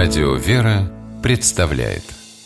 Радио «Вера» представляет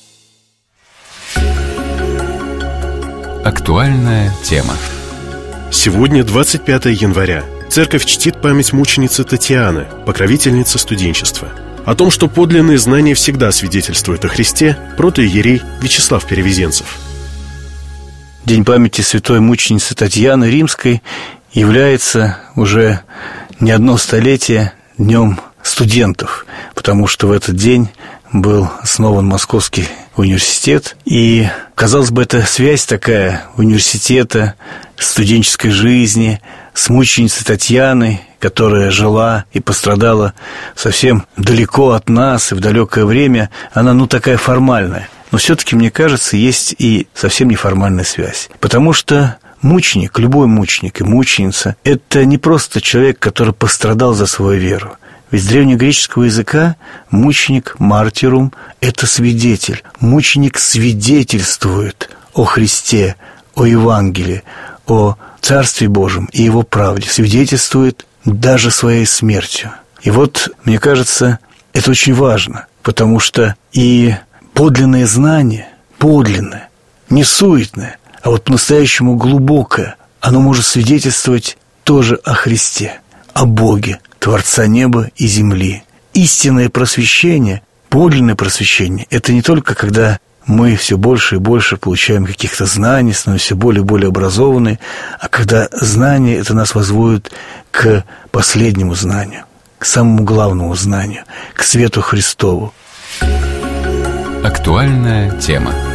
актуальная тема. Сегодня 25 января. Церковь чтит память мученицы Татьяны, покровительницы студенчества. О том, что подлинные знания всегда свидетельствуют о Христе, протоиерей Вячеслав Перевезенцев. День памяти святой мученицы Татьяны Римской является уже не одно столетие днем студентов, потому что в этот день был основан Московский университет. И, казалось бы, это связь такая университета, студенческой жизни с мученицей Татьяной, которая жила и пострадала совсем далеко от нас и в далекое время. Она, такая формальная. Но все-таки, мне кажется, есть и совсем неформальная связь. Потому что мученик, любой мученик и мученица – это не просто человек, который пострадал за свою веру. Ведь с древнегреческого языка мученик, мартирум – это свидетель. Мученик свидетельствует о Христе, о Евангелии, о Царстве Божьем и Его правде. Свидетельствует даже своей смертью. И мне кажется, это очень важно, потому что и подлинное знание, подлинное, не суетное, а по-настоящему глубокое, оно может свидетельствовать тоже о Христе, о Боге, Творца неба и земли. Истинное просвещение, подлинное просвещение – это не только когда мы все больше и больше получаем каких-то знаний, становимся все более и более образованные, а когда знание это нас возводит к последнему знанию, к самому главному знанию, к свету Христову. Актуальная тема.